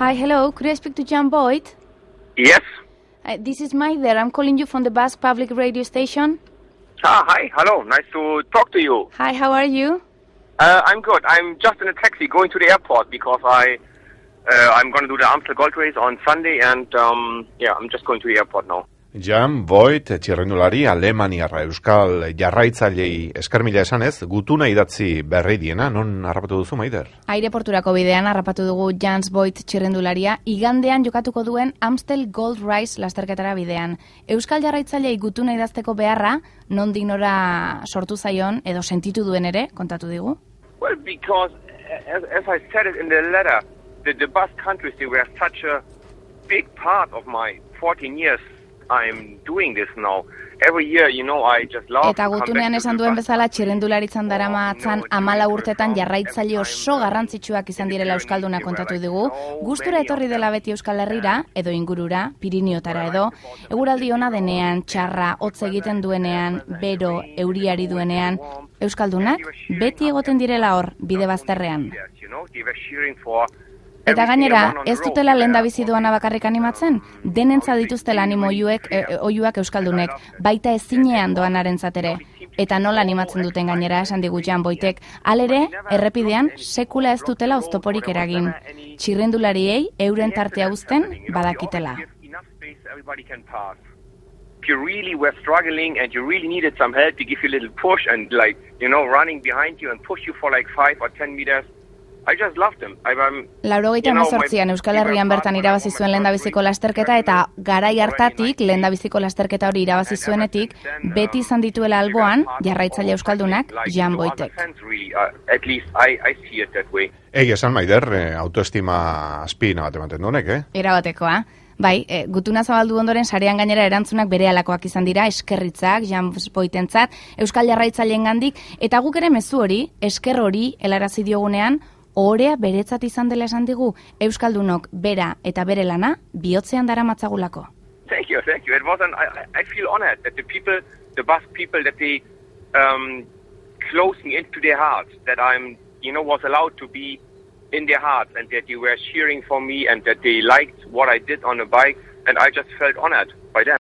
Hi, hello. Could I speak to Jan Boyd? Yes. This is Maider. I'm calling you from the Basque Public Radio Station. Hi. Hello. Nice to talk to you. Hi, how are you? I'm good. I'm just in a taxi going to the airport because I'm going to do the Amstel Gold Race on Sunday, and I'm just going to the airport now. Jan Boyd, txirrindulari alemaniarra euskal jarraitzailei eskermila esanez, gutuna idatzi berri diena, non harrapatu duzu, Maider? Aireporturako bidean harrapatu dugu Jan Boyd txirrindularia, igandean jokatuko duen Amstel Gold Race lasterketara bidean. Euskal jarraitzailei gutuna idazteko beharra, nondik nora sortu zaion edo sentitu duen ere, kontatu digu? Well, because, as I said it in the letter, the Basque countries, they were such a big part of my 14 years I'm doing this now. Every year, I just love... Eta gutunean esan duen bezala, txirrindularitzan daramatzan 14 urtetan jarraitzaile oso garrantzitsuak izan direla euskalduna kontatu dugu, gustura etorri dela beti Euskal Herrira, edo ingurura, Pirinioetara edo, eguraldi ona denean, txarra, hotz egiten duenean, bero, euriari duenean, euskaldunak beti egoten direla hor, bide bazterrean. Eta gainera, ez dutela lehendabizi doana bakarrik animatzen, denentza dituztela animo oiuak euskaldunek, baita ezinean doanarentzat ere. Eta nola animatzen duten gainera, esan digu Jan Boydek, halere, errepidean, sekula ez dutela oztoporik eragin. Txirrindulariei euren tartea uzten badakitela. If you really were struggling and you really needed some help to give you a little push and running behind you and push you for 5 or 10 meters, I just loved them. 88an Euskal Herrian bertan irabazi zuen lehendabiziko lasterketa eta garai hartatik lehendabiziko lasterketa hori irabazi zuenetik beti izan dituela alboan jarraitzaile euskaldunak Jan Boydek. Egia esan, Maider, autoestima azpina bat ematen duenek, Erabatekoa. Bai, gutuna zabaldu ondoren sarean gainera erantzunak berehalakoak izan dira, eskerritzak, Jan Boydentzat, Euskal jarraitzaileengandik, eta guk ere mezu hori, esker hori helarazi diogunean, ohorea beretzat izan dela esan digu, euskaldunok bera eta bere lana bihotzean daramatzagulako. Thank you. It wasn't. I feel honored that the Basque people, that they closed me into their hearts, that I'm, was allowed to be in their hearts, and that you were cheering for me, and that they liked what I did on the bike, and I just felt honored by them.